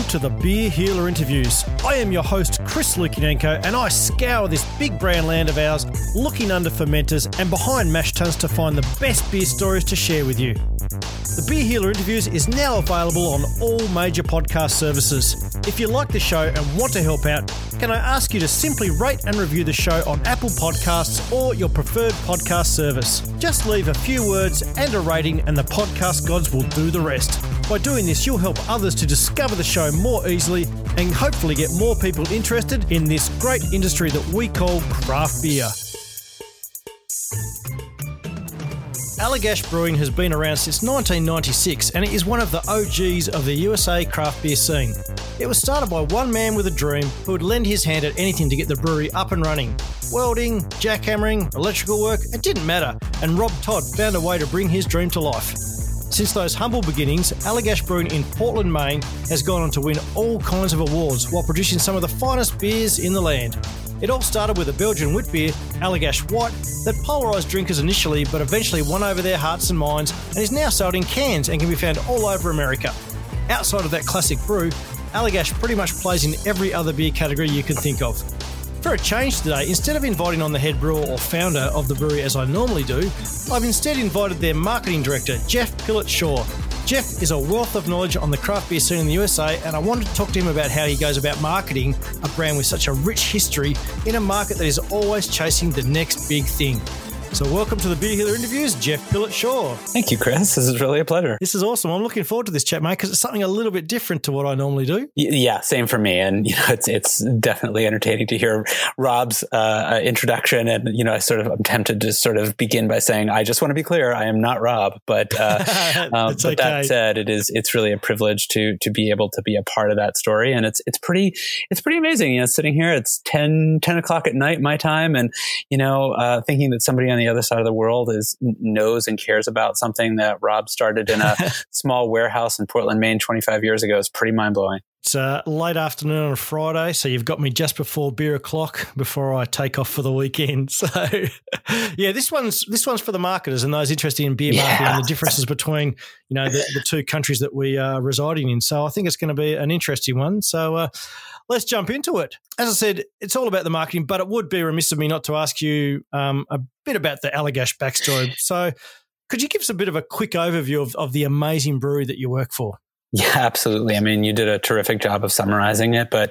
to the Beer Healer Interviews. I am your host, Chris Lukinenko, and I scour this big brand land of ours, looking under fermenters and behind mash tuns to find the best beer stories to share with you. The Beer Healer Interviews is now available on all major podcast services. If you like the show and want to help out, can I ask you to simply rate and review the show on Apple Podcasts or your preferred podcast service? Just leave a few words and a rating and the podcast gods will do the rest. By doing this, you'll help others to discover the show more easily and hopefully get more people interested in this great industry that we call craft beer. Allagash Brewing has been around since 1996 and it is one of the OGs of the USA craft beer scene. It was started by one man with a dream who would lend his hand at anything to get the brewery up and running. Welding, jackhammering, electrical work, it didn't matter, and Rob Todd found a way to bring his dream to life. Since those humble beginnings, Allagash Brewing in Portland, Maine has gone on to win all kinds of awards while producing some of the finest beers in the land. It all started with a Belgian wit beer, Allagash White, that polarised drinkers initially but eventually won over their hearts and minds and is now sold in cans and can be found all over America. Outside of that classic brew, Allagash pretty much plays in every other beer category you can think of. For a change today, instead of inviting on the head brewer or founder of the brewery as I normally do, I've instead invited their marketing director, Jeff Pillett-Shaw. Jeff is a wealth of knowledge on the craft beer scene in the USA, and I wanted to talk to him about how he goes about marketing a brand with such a rich history in a market that is always chasing the next big thing. So welcome to the Beer Healer Interviews, Jeff Pillett-Shaw. Thank you, Chris. This is really a pleasure. This is awesome. I'm looking forward to this chat, mate, because it's something a little bit different to what I normally do. Yeah, same for me. And it's definitely entertaining to hear Rob's introduction. And I'm tempted to sort of begin by saying, I just want to be clear, I am not Rob. But but okay. That said, it's really a privilege to be able to be a part of that story. And it's pretty amazing. Sitting here, it's 10 o'clock at night my time, and thinking that somebody on the other side of the world knows and cares about something that Rob started in a small warehouse in Portland, Maine 25 years ago is pretty mind-blowing. It's late afternoon on a Friday, so you've got me just before beer o'clock before I take off for the weekend. So, yeah, this one's for the marketers and those interested in beer marketing and the differences between the two countries that we are residing in. So I think it's going to be an interesting one. So let's jump into it. As I said, it's all about the marketing, but it would be remiss of me not to ask you a bit about the Allagash backstory. So could you give us a bit of a quick overview of the amazing brewery that you work for? Yeah, absolutely. I mean, you did a terrific job of summarizing it, but,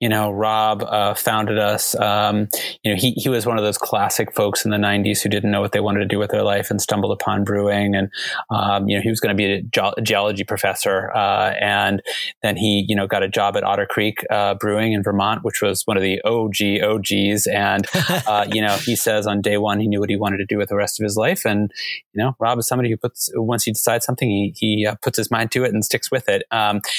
Rob founded us. He was one of those classic folks in the 90s who didn't know what they wanted to do with their life and stumbled upon brewing. And, he was going to be a geology professor. And then he, got a job at Otter Creek Brewing in Vermont, which was one of the OGs. And, he says on day one, he knew what he wanted to do with the rest of his life. And, Rob is somebody who once he decides something, he puts his mind to it and sticks with it.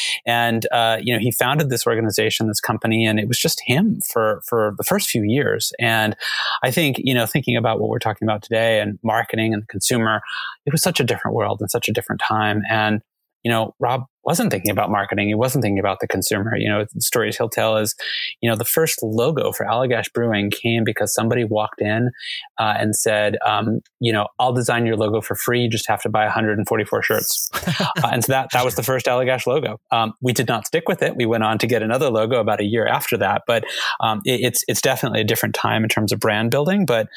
He founded this organization, this company, and it was just him for the first few years. And I think, thinking about what we're talking about today and marketing and the consumer, it was such a different world and such a different time. And, Rob wasn't thinking about marketing. He wasn't thinking about the consumer. The stories he'll tell is, the first logo for Allagash Brewing came because somebody walked in and said, I'll design your logo for free. You just have to buy 144 shirts. And so that was the first Allagash logo. We did not stick with it. We went on to get another logo about a year after that. But it's definitely a different time in terms of brand building. But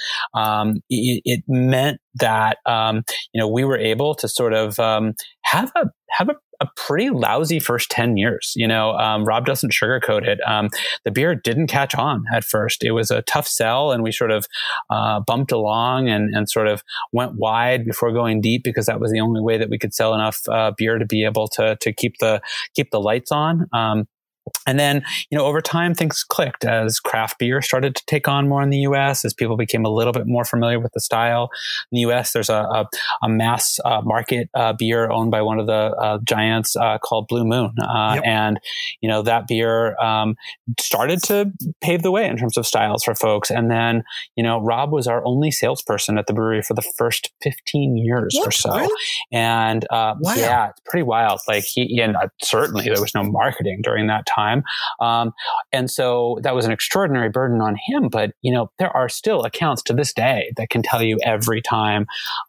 it meant that we were able to sort of have a pretty lousy first 10 years. Rob doesn't sugarcoat it. The beer didn't catch on at first. It was a tough sell, and we sort of bumped along and sort of went wide before going deep, because that was the only way that we could sell enough beer to be able to keep the lights on. And then, over time, things clicked as craft beer started to take on more in the U.S., as people became a little bit more familiar with the style. In the U.S., there's a mass market beer owned by one of the giants called Blue Moon. Yep. And, that beer started to pave the way in terms of styles for folks. And then, Rob was our only salesperson at the brewery for the first 15 years or so. Really? And wow. Yeah, it's pretty wild. Like certainly there was no marketing during that time. time. And so that was an extraordinary burden on him. But, there are still accounts to this day that can tell you every time,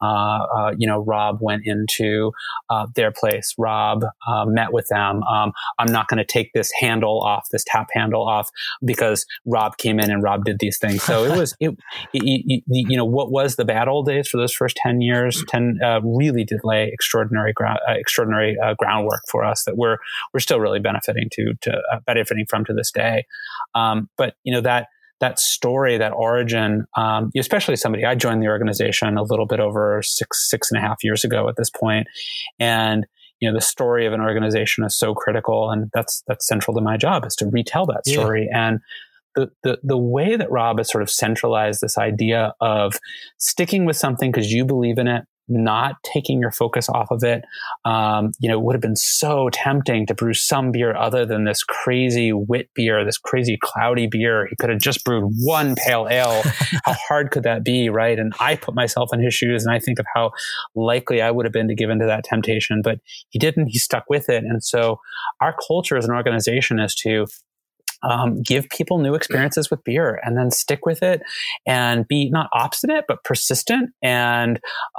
Rob went into their place, Rob met with them. I'm not going to take this tap handle off because Rob came in and Rob did these things. So it was, what was the bad old days for those first 10 years, really did lay extraordinary groundwork for us that we're still really benefiting from to this day. But that story, that origin, especially I joined the organization a little bit over six and a half years ago at this point. And, the story of an organization is so critical, and that's central to my job, is to retell that story. Yeah. And the way that Rob has sort of centralized this idea of sticking with something because you believe in it, not taking your focus off of it, it would have been so tempting to brew some beer other than this crazy wit beer, this crazy cloudy beer. He could have just brewed one pale ale. How hard could that be, right? And I put myself in his shoes, and I think of how likely I would have been to give into that temptation, but he didn't. He stuck with it. And so our culture as an organization is to give people new experiences with beer and then stick with it and be not obstinate, but persistent. And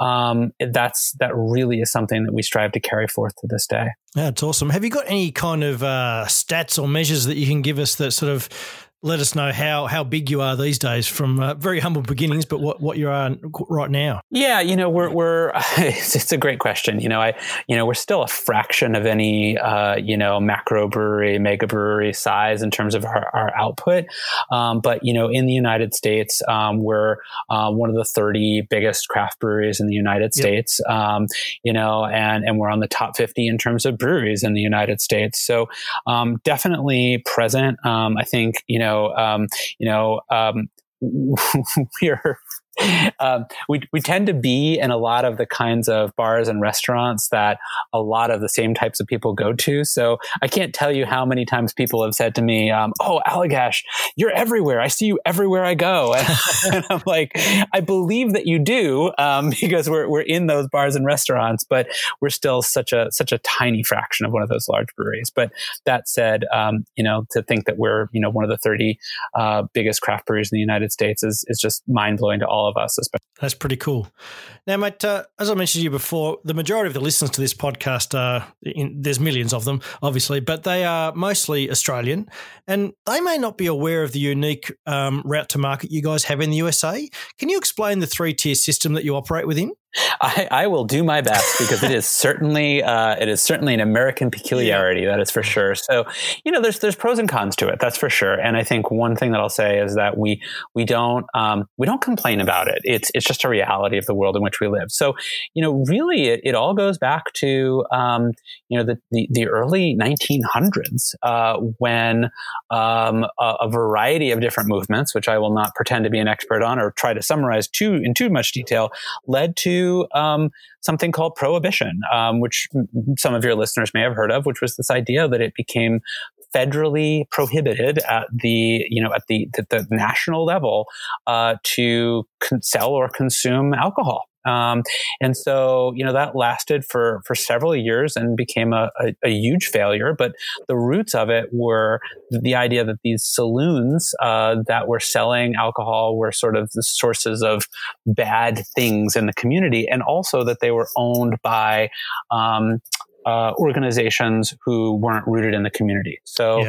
that really is something that we strive to carry forth to this day. That's awesome. Have you got any kind of stats or measures that you can give us that sort of let us know how big you are these days from very humble beginnings, but what you are right now? Yeah, we're it's a great question. We're still a fraction of any macro brewery, mega brewery size in terms of our output. But in the United States, we're one of the 30 biggest craft breweries in the United States. And we're on the top 50 in terms of breweries in the United States. So definitely present. I think we tend to be in a lot of the kinds of bars and restaurants that a lot of the same types of people go to. So I can't tell you how many times people have said to me, "Oh, Allagash, you're everywhere. I see you everywhere I go." And I'm like, I believe that you do, because we're in those bars and restaurants, but we're still such a tiny fraction of one of those large breweries. But that said, to think that we're one of the 30 biggest craft breweries in the United States is just mind blowing to all of us. That's pretty cool. Now, mate, as I mentioned to you before, the majority of the listeners to this podcast there's millions of them, obviously, but they are mostly Australian, and they may not be aware of the unique route to market you guys have in the USA. Can you explain the 3-tier system that you operate within? I will do my best, because it is certainly an American peculiarity, that is for sure. So, there's pros and cons to it, that's for sure. And I think one thing that I'll say is that we don't complain about it. It's just a reality of the world in which we live. So, really it all goes back to the early 1900s, when a variety of different movements, which I will not pretend to be an expert on or try to summarize in too much detail, led to something called prohibition, which some of your listeners may have heard of, which was this idea that it became federally prohibited at the national level to sell or consume alcohol. And so, that lasted for several years and became a huge failure. But the roots of it were the idea that these saloons that were selling alcohol were sort of the sources of bad things in the community, and also that they were owned by organizations who weren't rooted in the community. So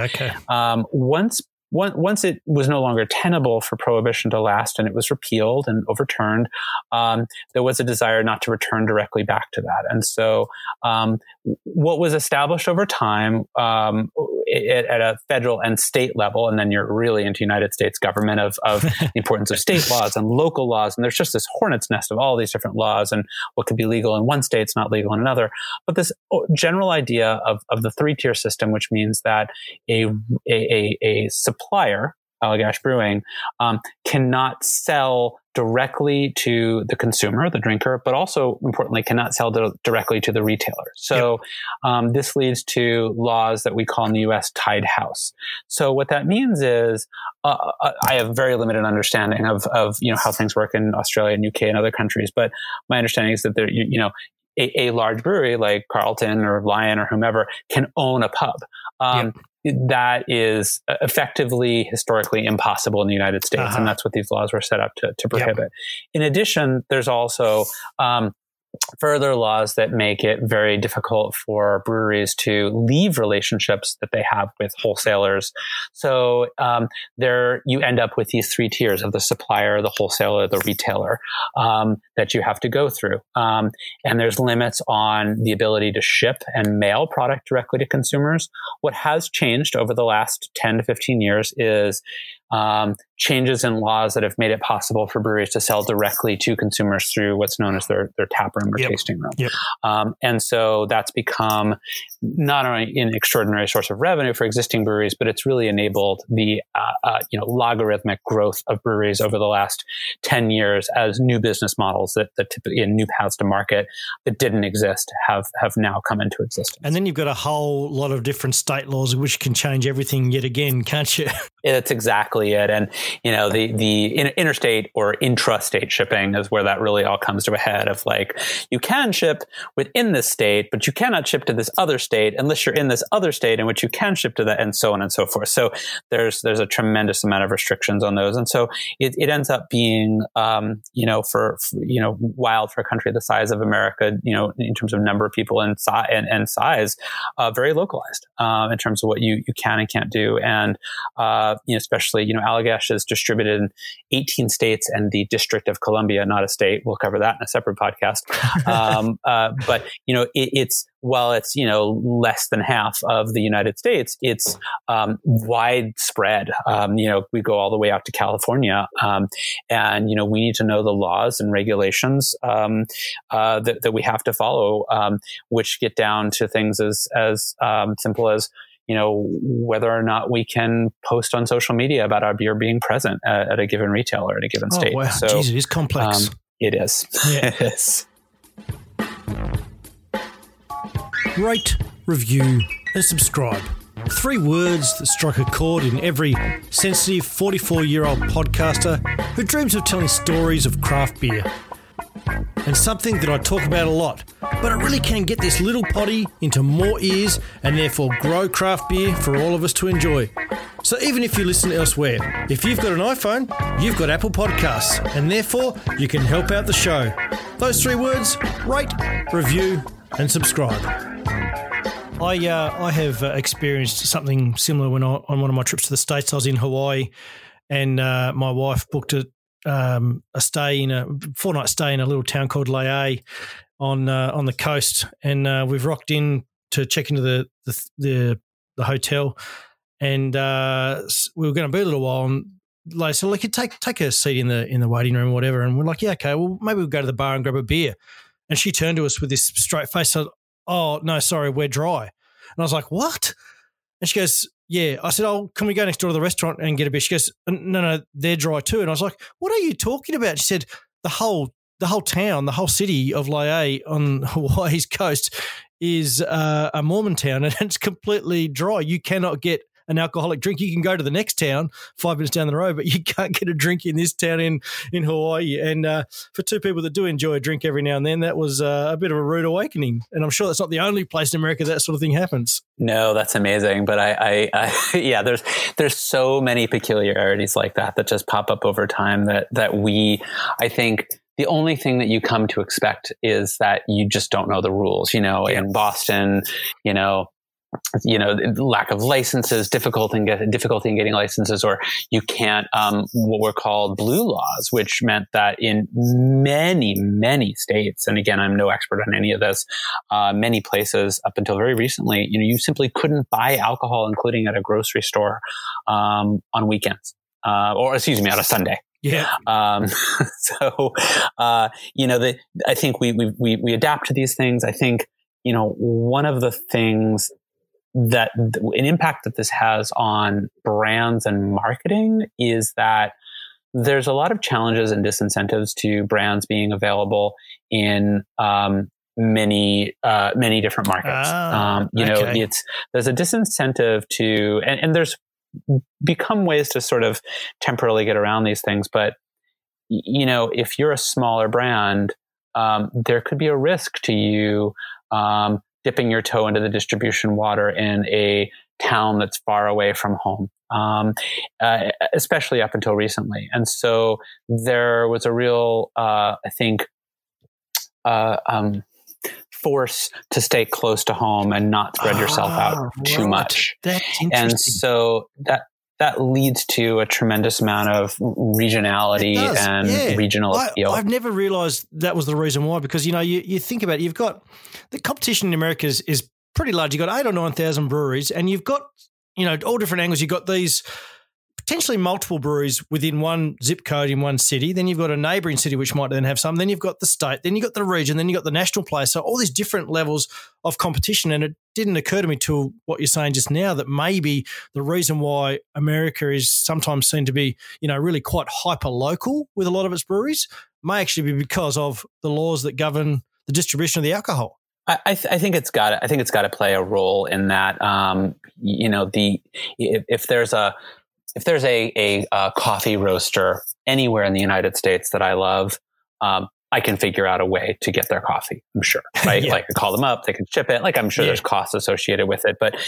once it was no longer tenable for prohibition to last and it was repealed and overturned, there was a desire not to return directly back to that. And so what was established over time at a federal and state level, and then you're really into United States government of the importance of state laws and local laws. And there's just this hornet's nest of all these different laws and what could be legal in one state's not legal in another. But this general idea of the 3-tier system, which means that a supplier, Allagash Brewing, cannot sell directly to the consumer, the drinker, but also importantly cannot sell directly to the retailer. So this leads to laws that we call in the U.S. tied house. So what that means is I have very limited understanding of how things work in Australia and UK and other countries, but my understanding is that there a large brewery like Carlton or Lion or whomever can own a pub. That is effectively historically impossible in the United States. And that's what these laws were set up to prohibit. In addition, there's also further laws that make it very difficult for breweries to leave relationships that they have with wholesalers. So there you end up with these three tiers of the supplier, the wholesaler, the retailer that you have to go through. And there's limits on the ability to ship and mail product directly to consumers. What has changed over the last 10 to 15 years is changes in laws that have made it possible for breweries to sell directly to consumers through what's known as their tap room or tasting room. And so that's become not only an extraordinary source of revenue for existing breweries, but it's really enabled the logarithmic growth of breweries over the last 10 years as new business models that typically in new paths to market that didn't exist have now come into existence. And then you've got a whole lot of different state laws which can change everything yet again, can't you? That's exactly it. And, the interstate or intrastate shipping is where that really all comes to a head of like, you can ship within this state, but you cannot ship to this other state unless you're in this other state in which you can ship to that, and so on and so forth. So there's a tremendous amount of restrictions on those. And so it ends up being, for wild for a country the size of America, in terms of number of people and size, very localized, in terms of what you can and can't do. And, especially, Allagash is distributed in 18 states and the District of Columbia, not a state. We'll cover that in a separate podcast. But, while it's, less than half of the United States, it's widespread. We go all the way out to California. And, we need to know the laws and regulations that we have to follow, which get down to things as simple as, whether or not we can post on social media about our beer being present at a given retailer at a given state. Oh, wow. So, jeez, it is complex. It is. Yeah. It is. Rate, review, and subscribe. 3 words that strike a chord in every sensitive 44-year-old podcaster who dreams of telling stories of craft beer. And something that I talk about a lot, but it really can get this little potty into more ears and therefore grow craft beer for all of us to enjoy. So even if you listen elsewhere, if you've got an iPhone, you've got Apple Podcasts, and therefore you can help out the show. Those 3 words: rate, review, and subscribe. I have experienced something similar when on one of my trips to the States. I was in Hawaii, and my wife booked a 4-night stay in a little town called Lae on the coast, and we've rocked in to check into the hotel, and we were going to be a little while. And Lae said, "Look, take a seat in the waiting room, or whatever." And we're like, "Yeah, okay. Well, maybe we'll go to the bar and grab a beer." And she turned to us with this straight face, said, "Oh no, sorry, we're dry." And I was like, "What?" And she goes, "Yeah." I said, "Oh, can we go next door to the restaurant and get a beer?" She goes, No, they're dry too." And I was like, "What are you talking about?" She said, the whole town, the whole city of Lae on Hawaii's coast is a Mormon town, and it's completely dry. You cannot get an alcoholic drink. You can go to the next town 5 minutes down the road, but you can't get a drink in this town in Hawaii. And for 2 people that do enjoy a drink every now and then, that was a bit of a rude awakening. And I'm sure that's not the only place in America that sort of thing happens. No, that's amazing. But I yeah, there's so many peculiarities like that just pop up over time that I think the only thing that you come to expect is that you just don't know the rules. In Boston, lack of licenses, difficulty in getting licenses, or you can't, what were called blue laws, which meant that in many, many states, and again, I'm no expert on any of this, many places up until very recently, you simply couldn't buy alcohol, including at a grocery store, on weekends, on a Sunday. Yeah. I think we adapt to these things. I think, one of the things that an impact that this has on brands and marketing is that there's a lot of challenges and disincentives to brands being available in many different markets. Okay. There's a disincentive to, and there's become ways to sort of temporarily get around these things. But, if you're a smaller brand, there could be a risk to you dipping your toe into the distribution water in a town that's far away from home, especially up until recently. And so there was a real, I think, force to stay close to home and not spread yourself out too much. That's interesting. And so that leads to a tremendous amount of regionality and regional appeal. I've never realized that was the reason why, because, you think about it, you've got the competition in America is pretty large. You've got 8,000 or 9,000 breweries, and you've got, all different angles. You've got these potentially multiple breweries within one zip code in one city. Then you've got a neighbouring city which might then have some. Then you've got the state. Then you've got the region. Then you've got the national player. So all these different levels of competition. And it didn't occur to me till what you're saying just now that maybe the reason why America is sometimes seen to be, really quite hyper-local with a lot of its breweries may actually be because of the laws that govern the distribution of the alcohol. I think it's got to play a role in that. If there's a coffee roaster anywhere in the United States that I love, I can figure out a way to get their coffee, I'm sure, right? Yeah. Like I call them up, they can ship it. Like I'm sure there's costs associated with it, but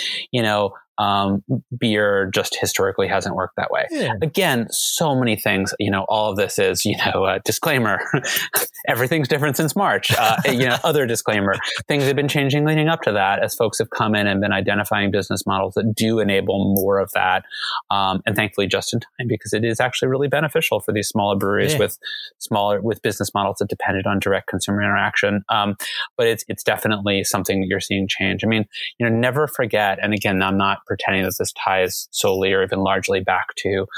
beer just historically hasn't worked that way. Yeah. Again, so many things, all of this is, a disclaimer, everything's different since March, other disclaimer, things have been changing leading up to that as folks have come in and been identifying business models that do enable more of that. And thankfully just in time, because it is actually really beneficial for these smaller breweries with business models that depended on direct consumer interaction. But it's definitely something that you're seeing change. I mean, never forget, and again, I'm not pretending that this ties solely or even largely back to,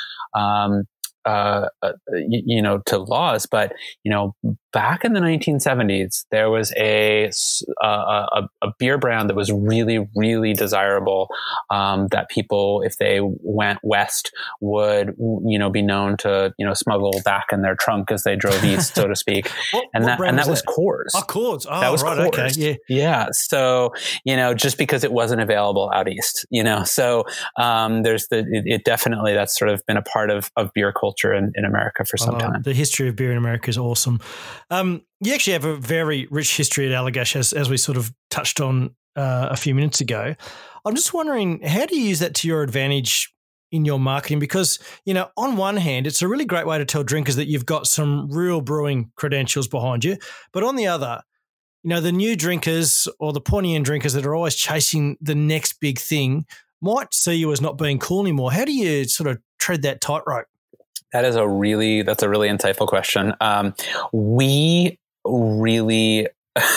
to laws, but, back in the 1970s, there was a beer brand that was really, really desirable, that people, if they went west, would, be known to, smuggle back in their trunk as they drove east, so to speak. That was Coors. Oh, Coors. Oh, that was right. Coors. Okay. Yeah. Yeah. So, just because it wasn't available out east, so, it definitely, that's sort of been a part of beer culture in America for some time. The history of beer in America is awesome. You actually have a very rich history at Allagash, as we sort of touched on a few minutes ago. I'm just wondering, how do you use that to your advantage in your marketing? Because, on one hand, it's a really great way to tell drinkers that you've got some real brewing credentials behind you. But on the other, the new drinkers or the pointy-end drinkers that are always chasing the next big thing might see you as not being cool anymore. How do you sort of tread that tightrope? That's a really insightful question. We really,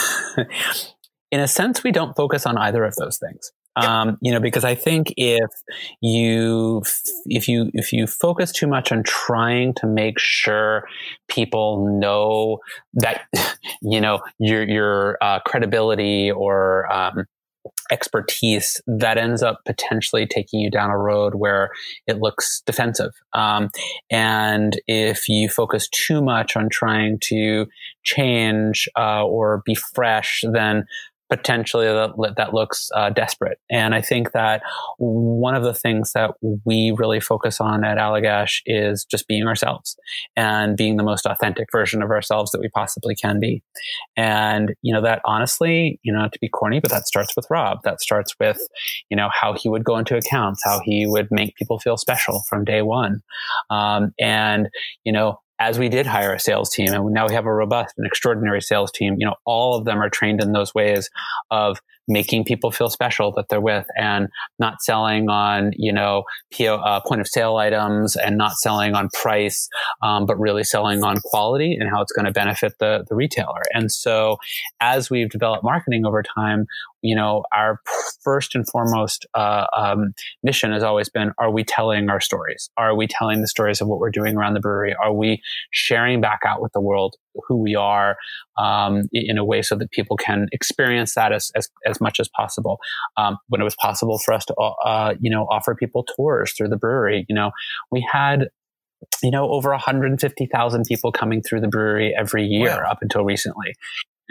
in a sense, we don't focus on either of those things. Because I think if you focus too much on trying to make sure people know that, your credibility or, expertise, that ends up potentially taking you down a road where it looks defensive. And if you focus too much on trying to change or be fresh, then potentially that looks desperate. And I think that one of the things that we really focus on at Allagash is just being ourselves and being the most authentic version of ourselves that we possibly can be. And, that honestly, to be corny, but that starts with Rob. That starts with, how he would go into accounts, how he would make people feel special from day one. As we did hire a sales team, and now we have a robust and extraordinary sales team, all of them are trained in those ways of making people feel special that they're with, and not selling on, point of sale items, and not selling on price, but really selling on quality and how it's going to benefit the retailer. And so as we've developed marketing over time, our first and foremost mission has always been, are we telling our stories? Are we telling the stories of what we're doing around the brewery? Are we sharing back out with the world who we are in a way so that people can experience that as much as possible? When it was possible for us to, offer people tours through the brewery, we had over 150,000 people coming through the brewery every year up until recently.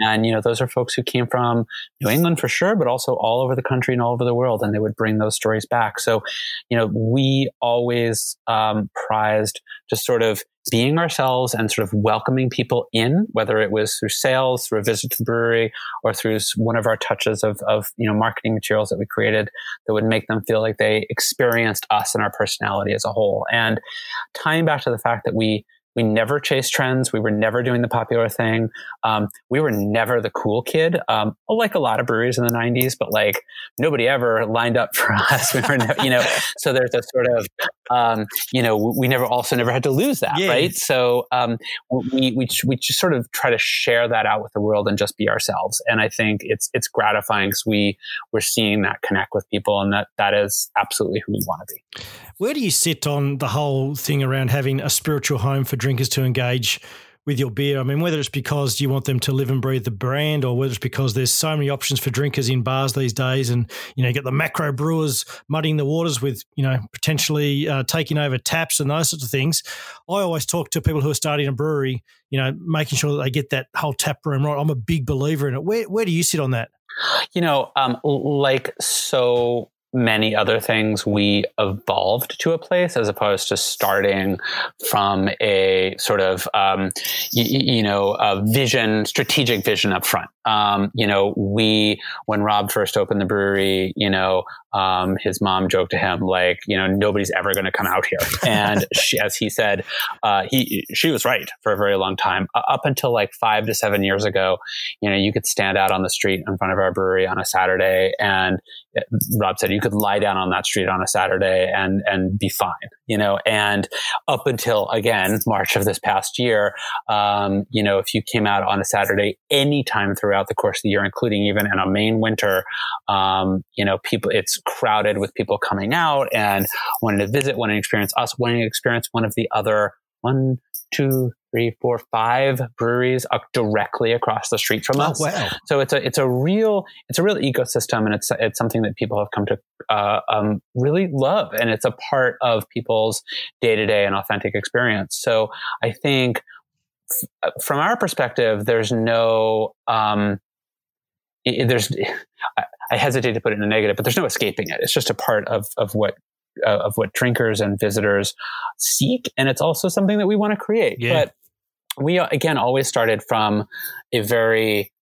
And, those are folks who came from New England for sure, but also all over the country and all over the world. And they would bring those stories back. So, we always prized just sort of being ourselves and sort of welcoming people in, whether it was through sales, through a visit to the brewery, or through one of our touches of marketing materials that we created that would make them feel like they experienced us and our personality as a whole. And tying back to the fact that we never chased trends. We were never doing the popular thing. We were never the cool kid, like a lot of breweries in the 90s, but like nobody ever lined up for us. We were, so there's a sort of, we never had to lose that, right? So we just sort of try to share that out with the world and just be ourselves. And I think it's gratifying because we're seeing that connect with people, and that is absolutely who we want to be. Where do you sit on the whole thing around having a spiritual home for drinkers to engage with your beer? I mean, whether it's because you want them to live and breathe the brand, or whether it's because there's so many options for drinkers in bars these days, and you get the macro brewers muddying the waters with potentially taking over taps and those sorts of things. I always talk to people who are starting a brewery, making sure that they get that whole tap room right. I'm a big believer in it. Where do you sit on that? Like so many other things, we evolved to a place as opposed to starting from a sort of, a strategic vision up front. When Rob first opened the brewery, his mom joked to him, like, nobody's ever going to come out here. And as he said, she was right for a very long time. Up until like 5 to 7 years ago, you could stand out on the street in front of our brewery on a Saturday, and Rob said you could lie down on that street on a Saturday and be fine, and up until, again, March of this past year, if you came out on a Saturday anytime throughout the course of the year, including even in a Maine winter, it's crowded with people coming out and wanting to visit, wanting to experience us, wanting to experience one of the other 1, 2, 3, 4, 5 breweries directly across the street from us. Wow. So it's a real ecosystem, and it's something that people have come to really love, and it's a part of people's day-to-day and authentic experience. So I think from our perspective, there's no I hesitate to put it in a negative, but there's no escaping it. It's just a part of what drinkers and visitors seek. And it's also something that we want to create. Yeah. But we, again, always started from a very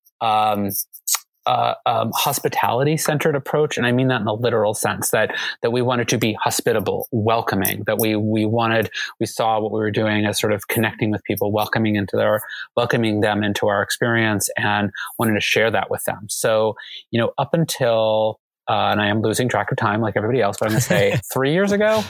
hospitality-centered approach. And I mean that in the literal sense, that we wanted to be hospitable, welcoming, that we saw what we were doing as sort of connecting with people, welcoming them into our experience, and wanted to share that with them. So, up until and I am losing track of time like everybody else, but I'm going to say 3 years ago,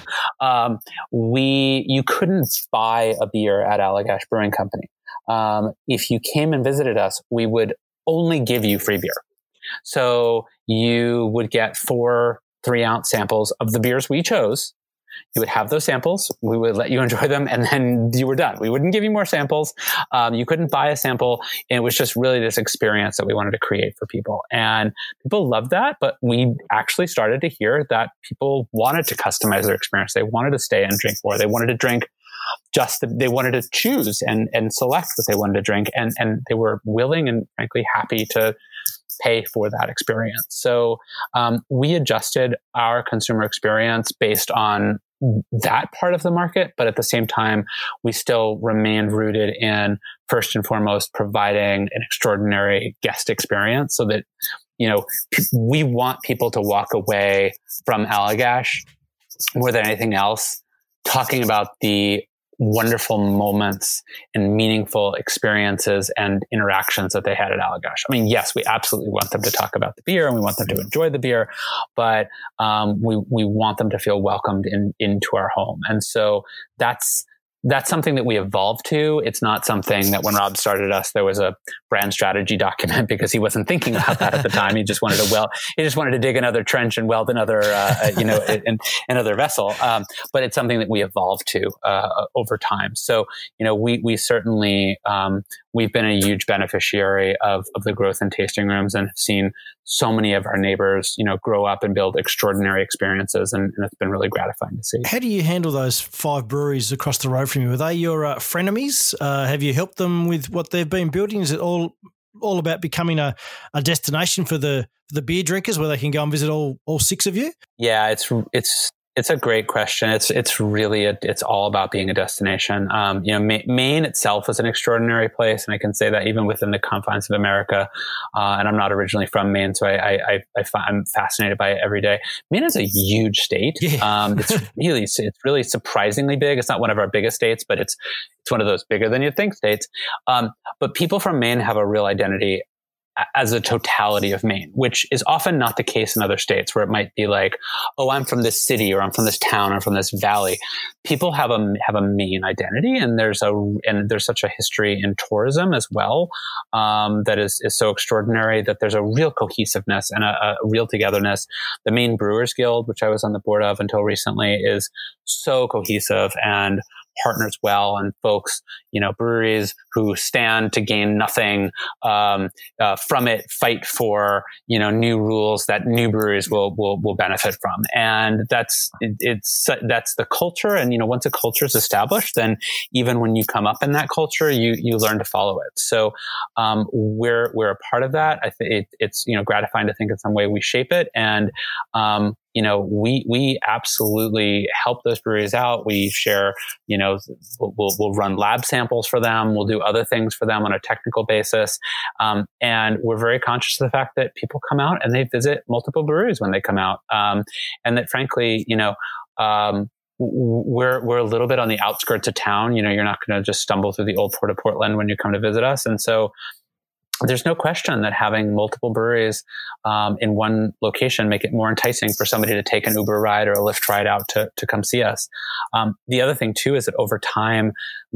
you couldn't buy a beer at Allagash Brewing Company. If you came and visited us, we would only give you free beer. So you would get 4 3-ounce samples of the beers we chose. You would have those samples. We would let you enjoy them, and then you were done. We wouldn't give you more samples. You couldn't buy a sample. And it was just really this experience that we wanted to create for people. And people loved that. But we actually started to hear that people wanted to customize their experience. They wanted to stay and drink more. They wanted to drink they wanted to choose and select what they wanted to drink. And they were willing and frankly happy to pay for that experience. So we adjusted our consumer experience based on that part of the market, but at the same time, we still remained rooted in, first and foremost, providing an extraordinary guest experience, so that we want people to walk away from Allagash more than anything else talking about the wonderful moments and meaningful experiences and interactions that they had at Allagash. I mean, yes, we absolutely want them to talk about the beer and we want them to enjoy the beer, but we want them to feel welcomed into our home. And so that's something that we evolved to. It's not something that when Rob started us, there was a brand strategy document, because he wasn't thinking about that at the time. He just wanted to dig another trench and weld another, another vessel. But it's something that we evolved to over time. So, we certainly, we've been a huge beneficiary of the growth in tasting rooms, and have seen so many of our neighbors, grow up and build extraordinary experiences. And it's been really gratifying to see. How do you handle those 5 breweries across the road from you? Are they your frenemies? Have you helped them with what they've been building? Is it all all about becoming a destination for the beer drinkers where they can go and visit all six of you? Yeah, it's a great question. It's really it's all about being a destination. Maine itself is an extraordinary place, and I can say that even within the confines of America. And I'm not originally from Maine, so I'm fascinated by it every day. Maine is a huge state. Yeah. It's really surprisingly big. It's not one of our biggest states, but it's one of those bigger than you'd think states. But people from Maine have a real identity as a totality of Maine, which is often not the case in other states where it might be like, oh, I'm from this city, or I'm from this town, or I'm from this valley. People have a Maine identity, and there's such a history in tourism as well, that is so extraordinary that there's a real cohesiveness and a real togetherness. The Maine Brewers Guild, which I was on the board of until recently, is so cohesive and partners well, and folks, breweries who stand to gain nothing from it fight for new rules that new breweries will benefit from, and that's the culture. And once a culture is established, then even when you come up in that culture, you learn to follow it. So we're a part of that. I think it's gratifying to think in some way we shape it, and we absolutely help those breweries out. We share, we'll run lab samples for them. We'll do other things for them on a technical basis. And we're very conscious of the fact that people come out and they visit multiple breweries when they come out. And that frankly, we're a little bit on the outskirts of town. You're not going to just stumble through the old Port of Portland when you come to visit us. And so there's no question that having multiple breweries in one location make it more enticing for somebody to take an Uber ride or a Lyft ride out to come see us. The other thing too is that over time,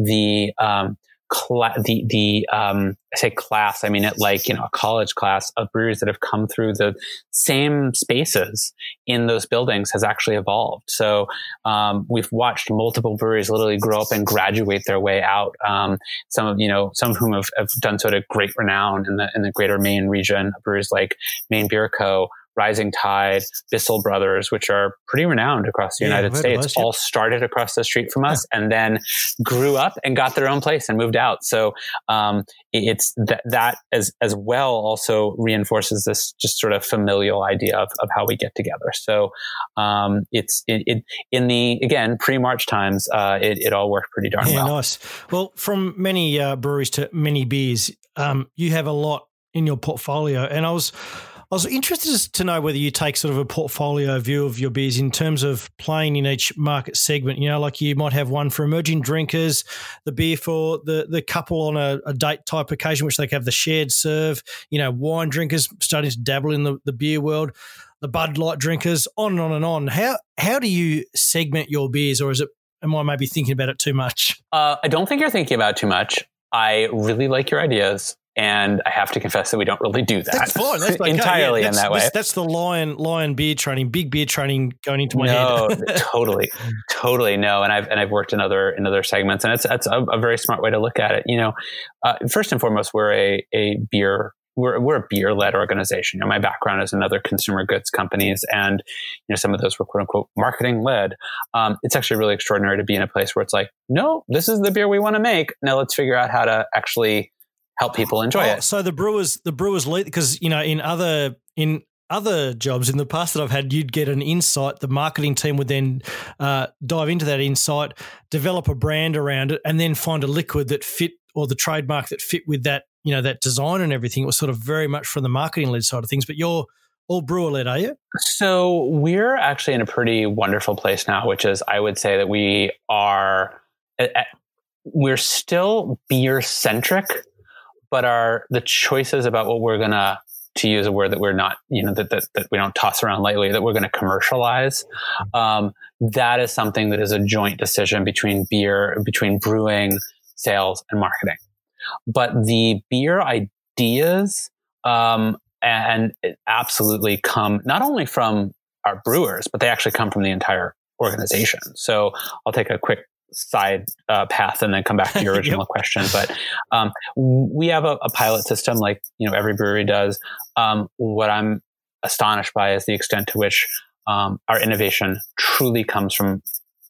I say class, I mean it like, a college class of breweries that have come through the same spaces in those buildings has actually evolved. So, we've watched multiple breweries literally grow up and graduate their way out. Some of whom have done so to great renown in the greater Maine region, breweries like Maine Beer Co., Rising Tide, Bissell Brothers, which are pretty renowned across the United States, all started across the street from us and then grew up and got their own place and moved out. So it's that as well also reinforces this just sort of familial idea of how we get together. So it's in the, again, pre-March times, it all worked pretty darn well. Nice. Well, from many breweries to many beers, you have a lot in your portfolio, and I was interested to know whether you take sort of a portfolio view of your beers in terms of playing in each market segment. Like you might have one for emerging drinkers, the beer for the couple on a date type occasion, which they can have the shared serve, wine drinkers starting to dabble in the beer world, the Bud Light drinkers, on and on and on. How do you segment your beers, or am I maybe thinking about it too much? I don't think you're thinking about it too much. I really like your ideas. And I have to confess that we don't really do that. That's fine. That's okay. Entirely in that way. That's the lion beer training, big beer training going into my head. Totally no. And I've worked in other segments, and it's a very smart way to look at it. First and foremost, we're a beer led organization. My background is in other consumer goods companies, and some of those were quote unquote marketing led. It's actually really extraordinary to be in a place where it's like, no, this is the beer we want to make. Now let's figure out how to actually help people enjoy it. So the brewers lead, because in other jobs in the past that I've had, you'd get an insight. The marketing team would then dive into that insight, develop a brand around it, and then find a liquid that fit, or the trademark that fit with that, that design and everything. It was sort of very much from the marketing led side of things. But you're all brewer led, are you? So we're actually in a pretty wonderful place now, which is, I would say that we're still beer centric, but the choices about what we're gonna, to use a word that we're not, that we don't toss around lightly, that we're going to commercialize. That is something that is a joint decision between brewing, sales, and marketing. But the beer ideas, and it absolutely come not only from our brewers, but they actually come from the entire organization. So I'll take a quick side path and then come back to your original question. But we have a pilot system like every brewery does. What I'm astonished by is the extent to which our innovation truly comes from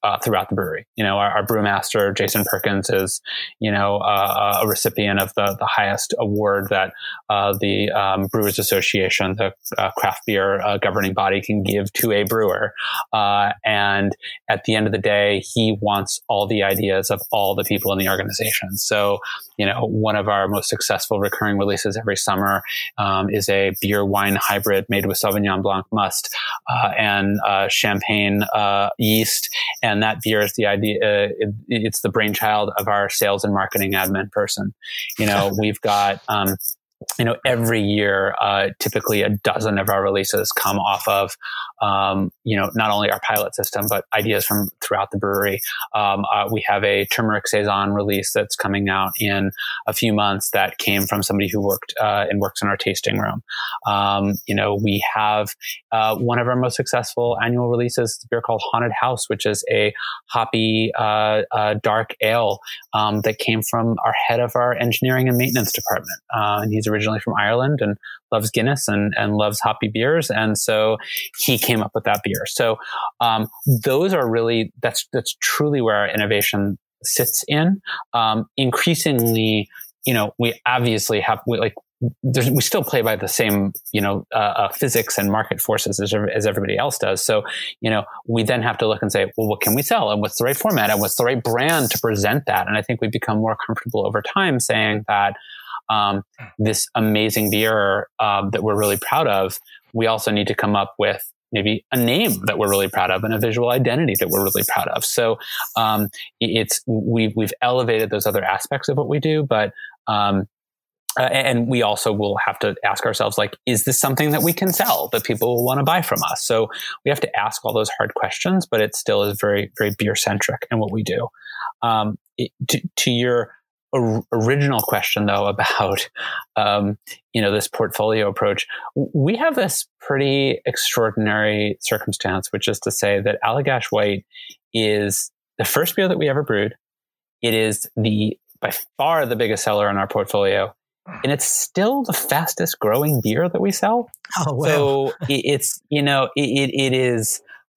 throughout the brewery. Our brewmaster, Jason Perkins, is, a recipient of the highest award that the Brewers Association, the craft beer governing body, can give to a brewer. And at the end of the day, he wants all the ideas of all the people in the organization. So, one of our most successful recurring releases every summer is a beer wine hybrid made with Sauvignon Blanc must and champagne yeast. And that beer is the idea. It's the brainchild of our sales and marketing admin person. We've got, every year, typically a dozen of our releases come off of, not only our pilot system, but ideas from throughout the brewery. We have a turmeric saison release that's coming out in a few months that came from somebody who works in our tasting room. We have one of our most successful annual releases, a beer called Haunted House, which is a hoppy dark ale that came from our head of our engineering and maintenance department. And he's originally from Ireland and loves Guinness and loves hoppy beers. And so he came up with that beer. So those are really, that's truly where our innovation sits in. Increasingly, we obviously we still play by the same, physics and market forces as everybody else does. So, we then have to look and say, well, what can we sell? And what's the right format? And what's the right brand to present that? And I think we've become more comfortable over time saying that this amazing beer that we're really proud of, we also need to come up with maybe a name that we're really proud of and a visual identity that we're really proud of. So we've elevated those other aspects of what we do, but and we also will have to ask ourselves, is this something that we can sell that people will want to buy from us? So we have to ask all those hard questions, but it still is very, very beer centric in what we do. To your original question, though, about this portfolio approach, we have this pretty extraordinary circumstance, which is to say that Allagash White is the first beer that we ever brewed. It is by far the biggest seller in our portfolio, and it's still the fastest growing beer that we sell. Oh, wow. So it's it is.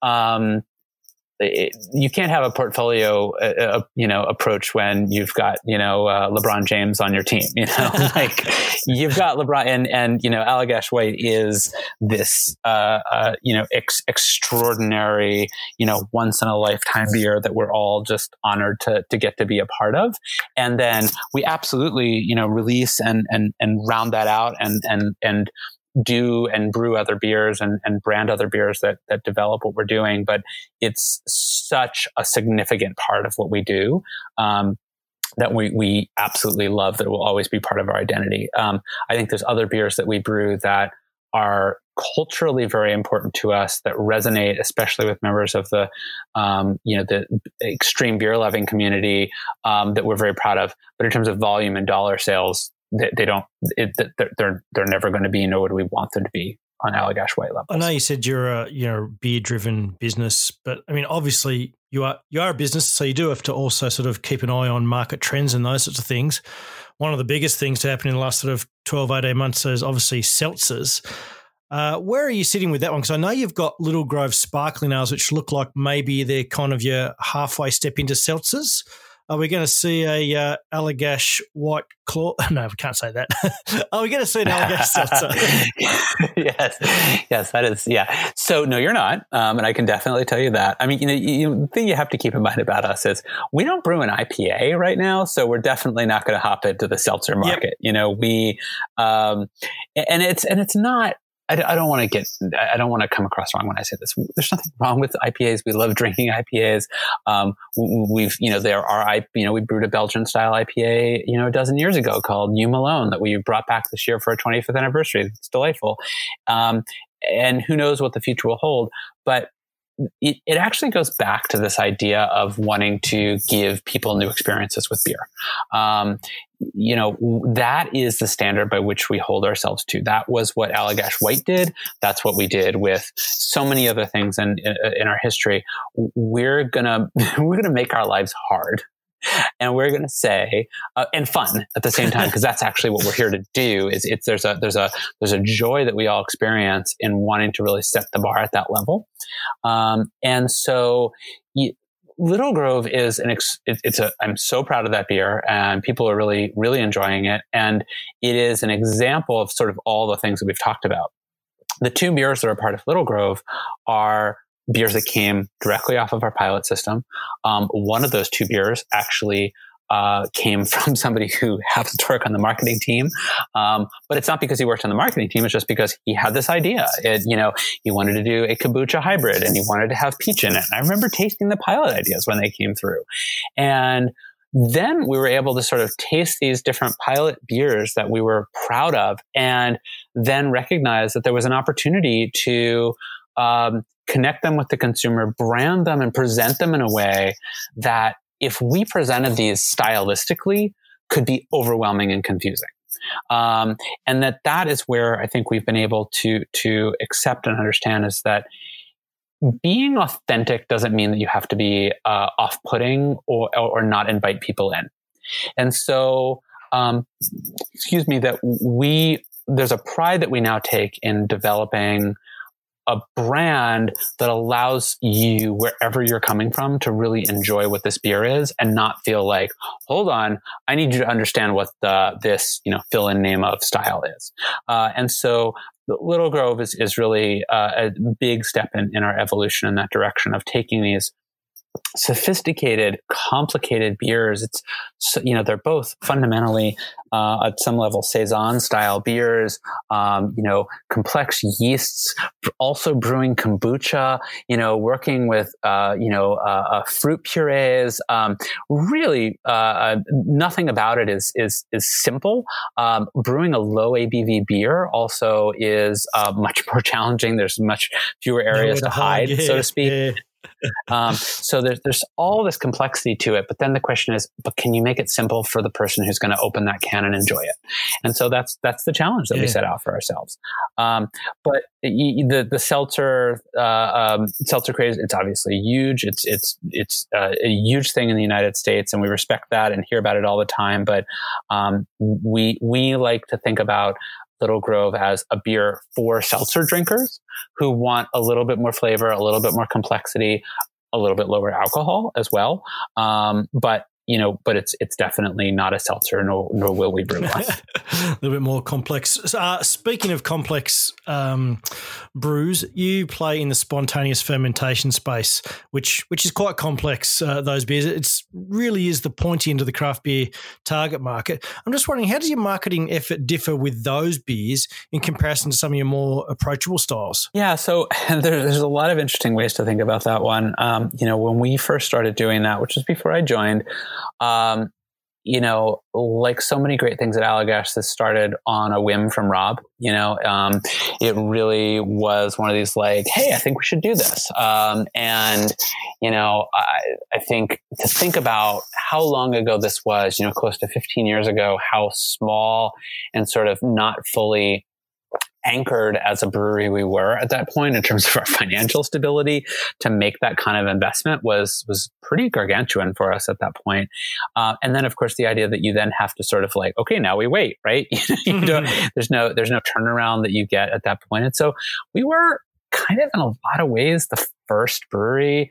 You can't have a portfolio, approach when you've got, LeBron James on your team, you've got LeBron and Allagash White is this, extraordinary, once in a lifetime beer that we're all just honored to get to be a part of. And then we absolutely, release and round that out and do and brew other beers and brand other beers that develop what we're doing. But it's such a significant part of what we do that we absolutely love, that it will always be part of our identity. I think there's other beers that we brew that are culturally very important to us, that resonate, especially with members of the extreme beer loving community, that we're very proud of. But in terms of volume and dollar sales, they're never going to be, nor would we want them to be on Allagash White levels. I know you said you're a beer driven business, but I mean, obviously you are a business, so you do have to also sort of keep an eye on market trends and those sorts of things. One of the biggest things to happen in the last sort of 12, 18 months is obviously seltzers. Where are you sitting with that one? Because I know you've got Little Grove Sparkling Ales, which look like maybe they're kind of your halfway step into seltzers. Are we going to see a Allagash White Claw? No, we can't say that. Are we going to see an Allagash seltzer? Yes, that is. Yeah. So no, you're not. And I can definitely tell you that. I mean, the thing you have to keep in mind about us is we don't brew an IPA right now. So we're definitely not going to hop into the seltzer market. Yep. And it's not, I don't want to come across wrong when I say this. There's nothing wrong with IPAs. We love drinking IPAs. We brewed a Belgian style IPA, a dozen years ago called New Malone that we brought back this year for our 25th anniversary. It's delightful. And who knows what the future will hold, but it actually goes back to this idea of wanting to give people new experiences with beer. That is the standard by which we hold ourselves to. That was what Allagash White did. That's what we did with so many other things in our history. We're gonna make our lives hard. And we're going to say, and fun at the same time, because that's actually what we're here to do. There's a joy that we all experience in wanting to really set the bar at that level. And so Little Grove is I'm so proud of that beer, and people are really, really enjoying it. And it is an example of sort of all the things that we've talked about. The two beers that are part of Little Grove are beers that came directly off of our pilot system. One of those two beers actually came from somebody who happens to work on the marketing team. But it's not because he worked on the marketing team. It's just because he had this idea. He wanted to do a kombucha hybrid, and he wanted to have peach in it. And I remember tasting the pilot ideas when they came through. And then we were able to sort of taste these different pilot beers that we were proud of, and then recognize that there was an opportunity to connect them with the consumer, brand them, and present them in a way that, if we presented these stylistically, could be overwhelming and confusing. And that is where I think we've been able to accept and understand is that being authentic doesn't mean that you have to be off-putting or not invite people in. And so, there's a pride that we now take in developing a brand that allows you, wherever you're coming from, to really enjoy what this beer is and not feel like, hold on, I need you to understand what this fill in name of style is. And so Little Grove is really a big step in our evolution in that direction of taking these sophisticated, complicated beers. They're both fundamentally at some level Saison style beers. Complex yeasts, also brewing kombucha. Working with fruit purees. Really, nothing about it is simple. Brewing a low ABV beer also is much more challenging. There's much fewer areas to hide, so to speak. Yeah. So there's all this complexity to it, but then the question is, but can you make it simple for the person who's going to open that can and enjoy it? And so that's the challenge that we set out for ourselves. But the seltzer craze, it's obviously huge. It's a huge thing in the United States, and we respect that and hear about it all the time. But we like to think about Little Grove as a beer for seltzer drinkers who want a little bit more flavor, a little bit more complexity, a little bit lower alcohol as well. But it's definitely not a seltzer, nor will we brew one. A little bit more complex. Speaking of complex brews, you play in the spontaneous fermentation space, which is quite complex, those beers. It really is the pointy end of the craft beer target market. I'm just wondering, how does your marketing effort differ with those beers in comparison to some of your more approachable styles? Yeah, so there's a lot of interesting ways to think about that one. When we first started doing that, which was before I joined, like so many great things at Allagash, this started on a whim from Rob. It really was one of these like, hey, I think we should do this. I think to think about how long ago this was, close to 15 years ago, how small and sort of not fully anchored as a brewery we were at that point in terms of our financial stability, to make that kind of investment was pretty gargantuan for us at that point. And then of course the idea that you then have to sort of like, okay, now we wait, right? There's no turnaround that you get at that point. And so we were kind of in a lot of ways the first brewery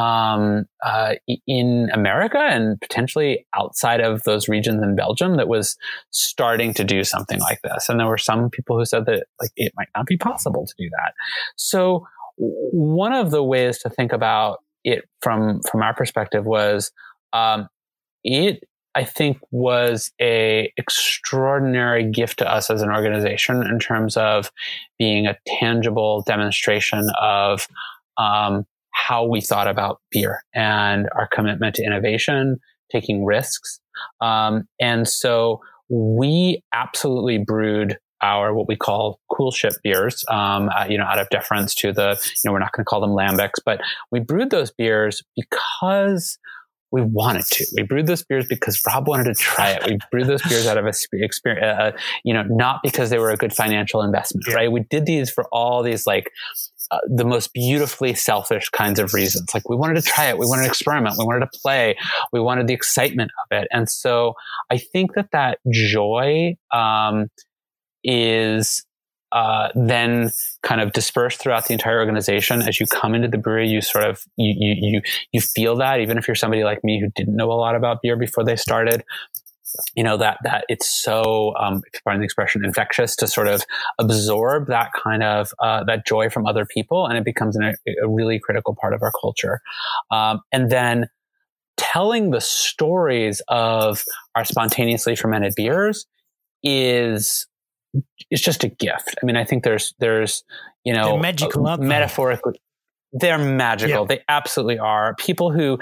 in America and potentially outside of those regions in Belgium that was starting to do something like this. And there were some people who said that like it might not be possible to do that. So one of the ways to think about it from our perspective was it, I think, was a extraordinary gift to us as an organization in terms of being a tangible demonstration of how we thought about beer and our commitment to innovation, taking risks. And so we absolutely brewed our what we call coolship beers, out of deference to we're not going to call them lambics, but we brewed those beers because we wanted to. We brewed those beers because Rob wanted to try it. We brewed those beers out of experience, not because they were a good financial investment, right? We did these for all these the most beautifully selfish kinds of reasons. Like we wanted to try it. We wanted to experiment. We wanted to play. We wanted the excitement of it. And so I think that joy is then kind of disperse throughout the entire organization. As you come into the brewery, you sort of, you feel that, even if you're somebody like me who didn't know a lot about beer before they started, that it's so, pardon the expression, infectious to sort of absorb that kind of, that joy from other people. And it becomes a really critical part of our culture. And then telling the stories of our spontaneously fermented beers is just a gift. I mean, I think there's, they're magical, aren't they? Metaphorically, they're magical. Yep. They absolutely are. People who,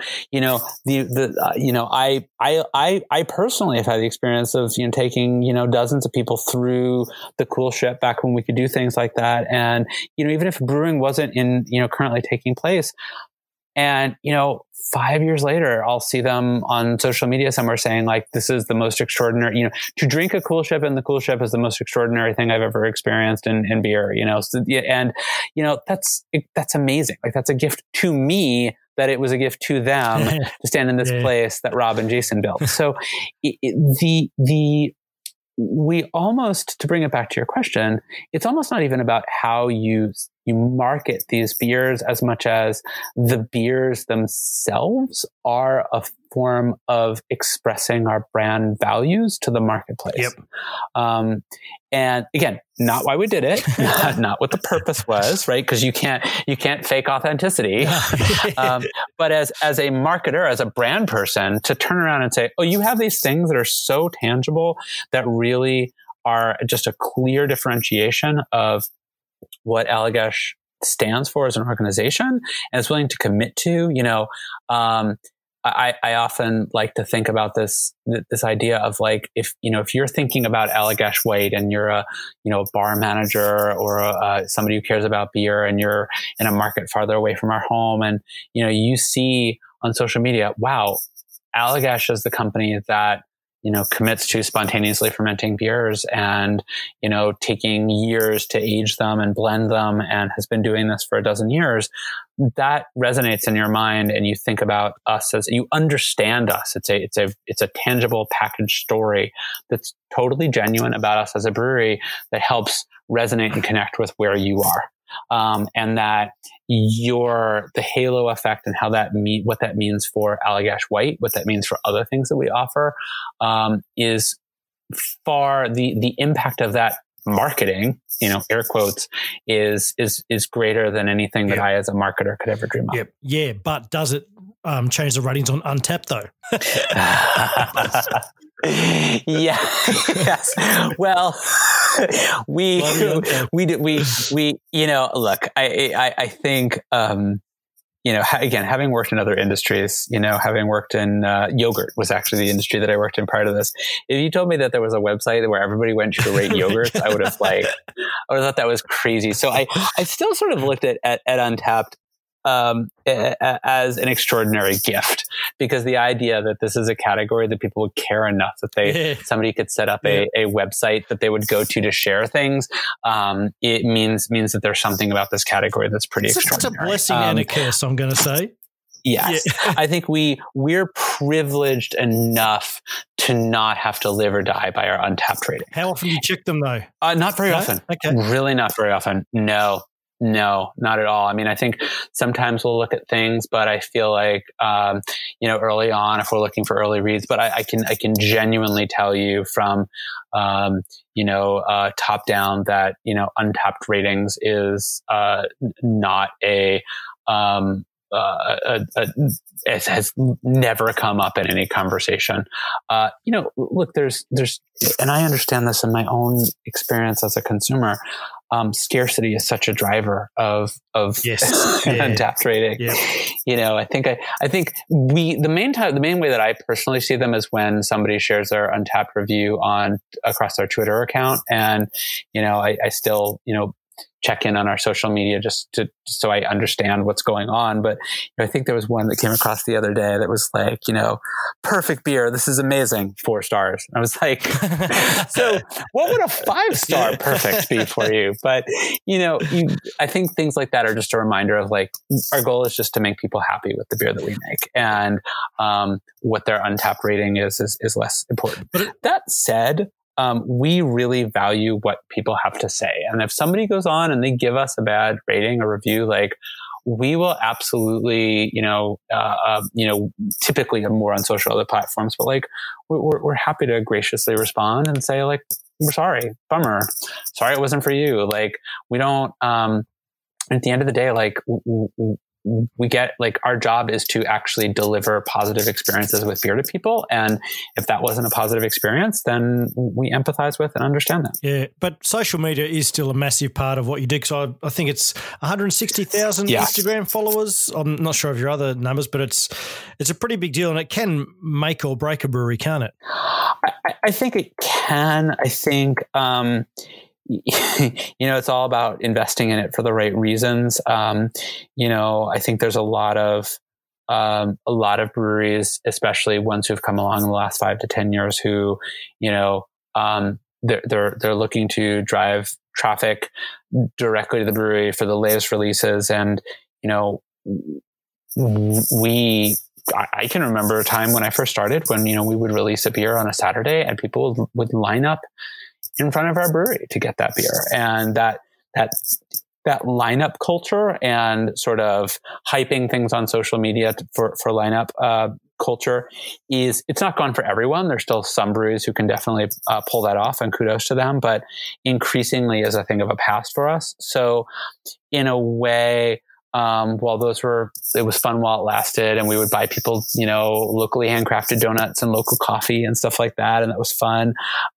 I personally have had the experience of, taking, dozens of people through the Cool Ship back when we could do things like that. And, even if brewing wasn't currently taking place, and, 5 years later, I'll see them on social media somewhere saying like, this is the most extraordinary, to drink a Cool Ship, and the Cool Ship is the most extraordinary thing I've ever experienced in beer, So, and, that's amazing. Like, that's a gift to me, that it was a gift to them to stand in this place that Rob and Jason built. So we almost, to bring it back to your question, it's almost not even about how you market these beers as much as the beers themselves are a form of expressing our brand values to the marketplace. Yep. And again, not why we did it, not what the purpose was, right? Because you can't fake authenticity. But as a marketer, as a brand person, to turn around and say, oh, you have these things that are so tangible that really are just a clear differentiation of what Allagash stands for as an organization and is willing to commit to, I often like to think about this idea of like, if you're thinking about Allagash White and you're a bar manager or somebody who cares about beer, and you're in a market farther away from our home, and you see on social media, wow, Allagash is the company that commits to spontaneously fermenting beers and, taking years to age them and blend them, and has been doing this for a dozen years. That resonates in your mind, and you think about us as, you understand us. It's a tangible packaged story that's totally genuine about us as a brewery, that helps resonate and connect with where you are. And that the halo effect and what that means for Allagash White, what that means for other things that we offer, is far the impact of that marketing, air quotes, is greater than anything that I as a marketer could ever dream of. Yep. Yeah. But does it change the ratings on Untappd though? Yeah. Yes. Well, we look, I think, again, having worked in other industries, having worked in yogurt was actually the industry that I worked in prior to this. If you told me that there was a website where everybody went to rate yogurts, I would have thought that was crazy. So I still sort of looked at Untappd as an extraordinary gift, because the idea that this is a category that people would care enough that somebody could set up a website that they would go to share things, it means that there's something about this category that's pretty extraordinary. It's a blessing and a curse, I'm going to say. Yes. Yeah. I think we're privileged enough to not have to live or die by our Untappd rating. How often do you check them though? Not very often. Okay. Really not very often. No, not at all. I mean, I think sometimes we'll look at things, but I feel like, early on, if we're looking for early reads, but I can genuinely tell you from, top down that, Untappd ratings is, not it has never come up in any conversation. Look, there's, and I understand this in my own experience as a consumer. Scarcity is such a driver of Untappd rating. Yeah. I think the main way that I personally see them is when somebody shares their Untappd review across their Twitter account. And, I still, check in on our social media just so I understand what's going on. But I think there was one that came across the other day that was like, perfect beer. This is amazing. 4 stars. I was like, so what would a 5-star perfect be for you? But, I think things like that are just a reminder of like, our goal is just to make people happy with the beer that we make. And what their Untappd rating is less important. But that said, we really value what people have to say. And if somebody goes on and they give us a bad rating or review, like, we will absolutely, typically more on social other platforms, but like, we're happy to graciously respond and say, like, we're sorry, bummer, sorry it wasn't for you. Like, we don't, at the end of the day, like, we get, like, our job is to actually deliver positive experiences with beer to people. And if that wasn't a positive experience, then we empathize with and understand that. Yeah. But social media is still a massive part of what you do. Because I think it's 160,000 Instagram followers. I'm not sure of your other numbers, but it's a pretty big deal, and it can make or break a brewery, can't it? I think it can. I think, it's all about investing in it for the right reasons. I think there's a lot of breweries, especially ones who've come along in the last 5 to 10 years, who, they're looking to drive traffic directly to the brewery for the latest releases. And, I can remember a time when I first started when, we would release a beer on a Saturday and people would line up in front of our brewery to get that beer. And that lineup culture and sort of hyping things on social media for lineup culture it's not gone for everyone. There's still some breweries who can definitely pull that off, and kudos to them, but increasingly is a thing of a past for us. So in a way, while it was fun while it lasted, and we would buy people, locally handcrafted donuts and local coffee and stuff like that. And that was fun.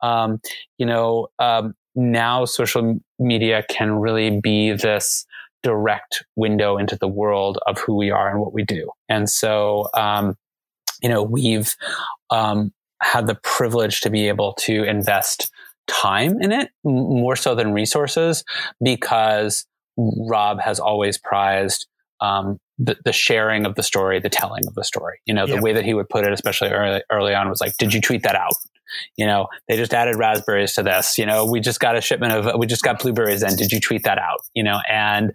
Now social media can really be this direct window into the world of who we are and what we do. And so, we've, had the privilege to be able to invest time in it more so than resources, because Rob has always prized the sharing of the story, the telling of the story. The way that he would put it, especially early on, was like, "Did you tweet that out? They just added raspberries to this. We just got a shipment we just got blueberries in. Did you tweet that out?" And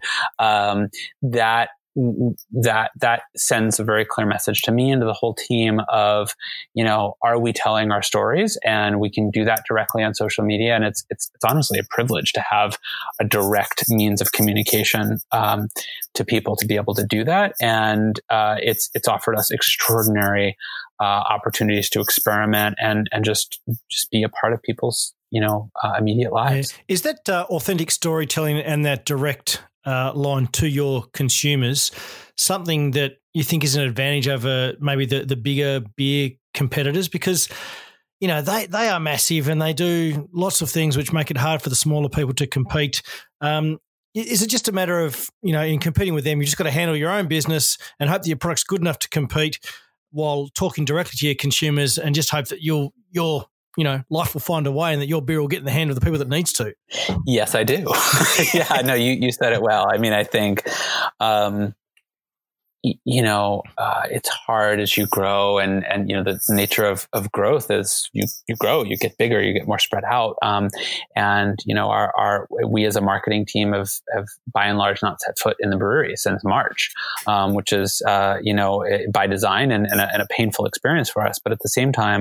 that sends a very clear message to me and to the whole team of, are we telling our stories? And we can do that directly on social media. And it's honestly a privilege to have a direct means of communication to people to be able to do that. And it's offered us extraordinary opportunities to experiment and just be a part of people's immediate lives. Is that authentic storytelling and that direct line to your consumers something that you think is an advantage over maybe the bigger beer competitors? Because they are massive and they do lots of things which make it hard for the smaller people to compete. Is it just a matter of, in competing with them, you just got to handle your own business and hope that your product's good enough to compete while talking directly to your consumers, and just hope that your life will find a way and that your beer will get in the hand of the people that needs to? Yes, I do. Yeah, no, you said it well. I mean, I think, it's hard as you grow, and the nature of growth is you grow, you get bigger, you get more spread out. We as a marketing team have by and large not set foot in the brewery since March, which is, by design and a painful experience for us. But at the same time,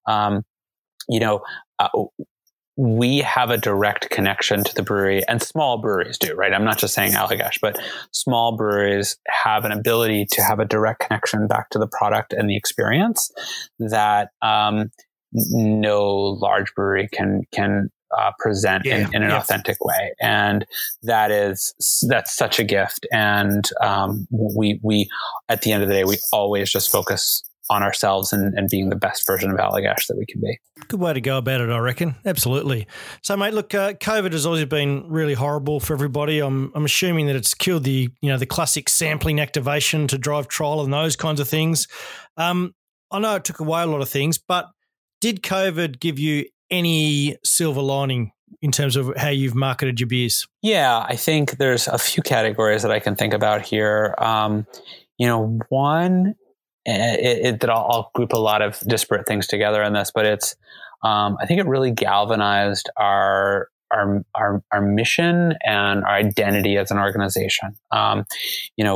we have a direct connection to the brewery, and small breweries do, right? I'm not just saying Allagash, but small breweries have an ability to have a direct connection back to the product and the experience that no large brewery can present in an authentic way. And that's such a gift. And we at the end of the day, we always just focus on ourselves and being the best version of Allagash that we can be. Good way to go about it, I reckon. Absolutely. So, mate, look, COVID has always been really horrible for everybody. I'm assuming that it's killed the classic sampling activation to drive trial and those kinds of things. I know it took away a lot of things, but did COVID give you any silver lining in terms of how you've marketed your beers? Yeah, I think there's a few categories that I can think about here. One, that I'll group a lot of disparate things together in this, but it's, I think it really galvanized our mission and our identity as an organization.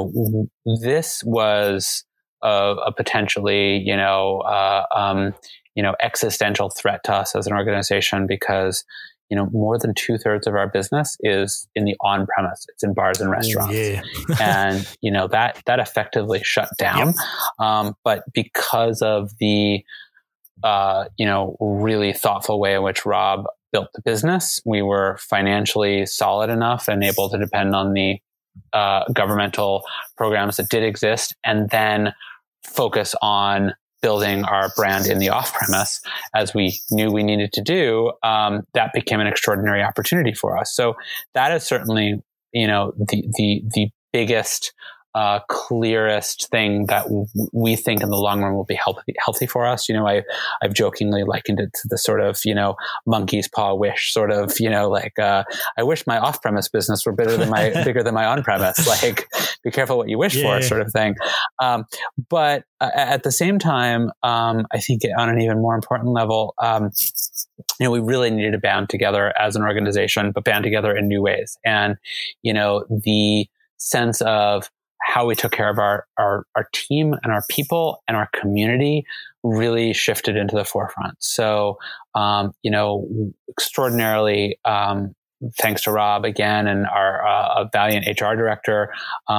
This was a potentially, existential threat to us as an organization because, more than 2/3 of our business is in the on-premise. It's in bars and restaurants. Yeah. And, that effectively shut down. Yep. But because of the, really thoughtful way in which Rob built the business, we were financially solid enough and able to depend on the governmental programs that did exist and then focus on building our brand in the off-premise as we knew we needed to do. That became an extraordinary opportunity for us. So that is certainly, the biggest, clearest thing that we think in the long run will be healthy for us. I've jokingly likened it to the sort of, monkey's paw wish sort of, I wish my off-premise business were bigger than my on-premise, like be careful what you wish for sort of thing. But at the same time, I think on an even more important level, we really needed to band together as an organization, but band together in new ways. And, the sense of how we took care of our team and our people and our community really shifted into the forefront. So, extraordinarily, thanks to Rob again and our valiant HR director,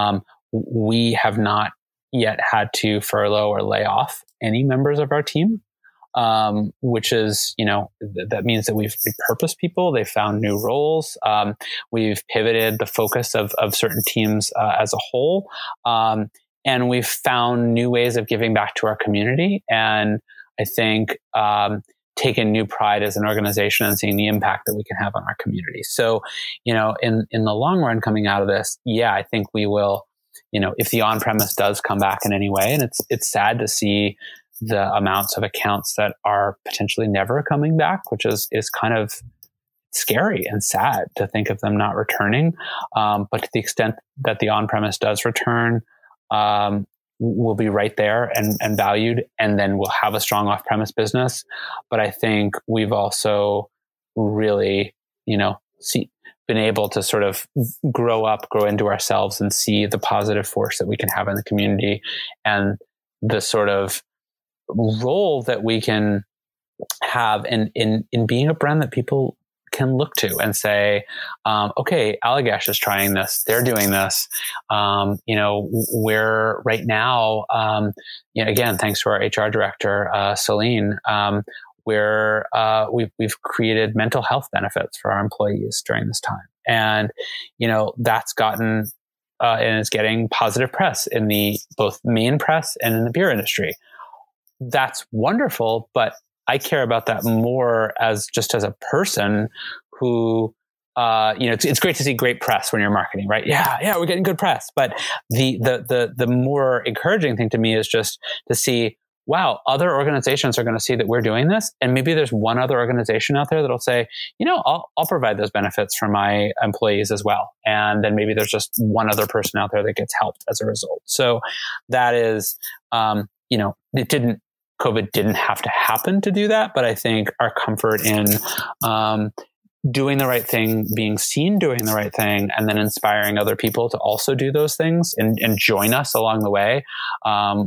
we have not yet had to furlough or lay off any members of our team. Which is, that means that we've repurposed people. They've found new roles. We've pivoted the focus of certain teams as a whole. And we've found new ways of giving back to our community. And I think taken new pride as an organization and seeing the impact that we can have on our community. So, in the long run coming out of this, I think we will, if the on-premise does come back in any way, and it's sad to see the amounts of accounts that are potentially never coming back, which is kind of scary and sad to think of them not returning. But to the extent that the on-premise does return, we'll be right there and valued, and then we'll have a strong off-premise business. But I think we've also really, been able to sort of grow into ourselves and see the positive force that we can have in the community and the sort of role that we can have in being a brand that people can look to and say, okay, Allagash is trying this. They're doing this. We're right now, again, thanks to our HR director, Celine, we've created mental health benefits for our employees during this time. And, that's gotten, and is getting positive press in the both main press and in the beer industry. That's wonderful, but I care about that more as a person who, it's great to see great press when you're marketing, right? Yeah, we're getting good press. But the more encouraging thing to me is just to see, wow, other organizations are going to see that we're doing this. And maybe there's one other organization out there that'll say, I'll provide those benefits for my employees as well. And then maybe there's just one other person out there that gets helped as a result. So that is, COVID didn't have to happen to do that, but I think our comfort in doing the right thing, being seen doing the right thing, and then inspiring other people to also do those things and join us along the way. Our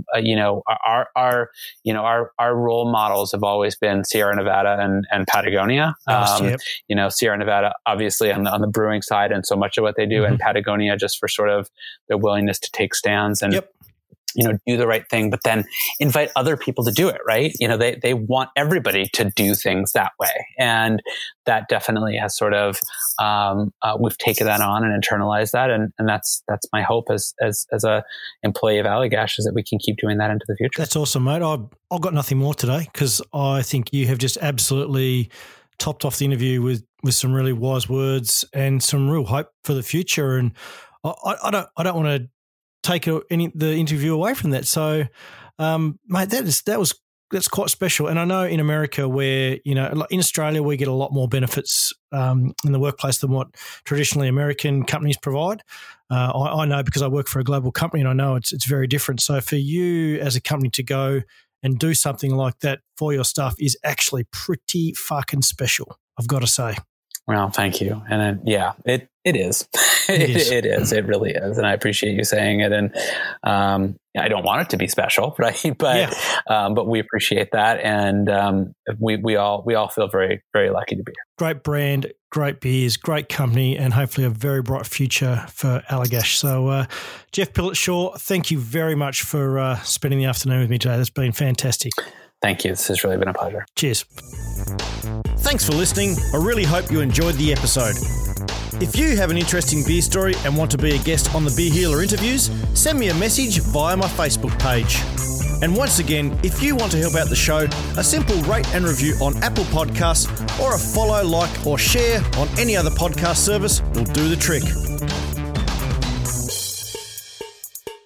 role models have always been Sierra Nevada and Patagonia. Sierra Nevada, obviously on the brewing side and so much of what they do, and Patagonia just for sort of their willingness to take stands and do the right thing, but then invite other people to do it, right? They want everybody to do things that way. And that definitely has sort of, we've taken that on and internalized that. And that's my hope as a employee of Allagash, is that we can keep doing that into the future. That's awesome, mate. I've got nothing more today because I think you have just absolutely topped off the interview with some really wise words and some real hope for the future. And I don't want to take the interview away from that. So, mate, that's quite special. And I know in America where, in Australia, we get a lot more benefits in the workplace than what traditionally American companies provide. I know because I work for a global company and I know it's very different. So for you as a company to go and do something like that for your staff is actually pretty fucking special, I've got to say. Well, thank you. And it is. It is. It really is. And I appreciate you saying it. And, I don't want it to be special, right? But we appreciate that, and we all feel very, very lucky to be here. Great brand, great beers, great company, and hopefully a very bright future for Allagash. So, Jeff Pillett-Shaw, thank you very much for spending the afternoon with me today. That's been fantastic. Thank you. This has really been a pleasure. Cheers. Thanks for listening. I really hope you enjoyed the episode. If you have an interesting beer story and want to be a guest on the Beer Healer interviews, send me a message via my Facebook page. And once again, if you want to help out the show, a simple rate and review on Apple Podcasts or a follow, like or share on any other podcast service will do the trick.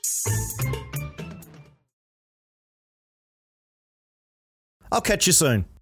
I'll catch you soon.